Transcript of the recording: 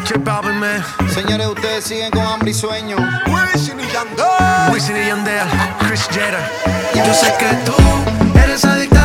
J Balvin, man. Señores, ustedes siguen con hambre y sueño. Wisin y Yandel, Chris Jenner. Yo sé que tú eres adicta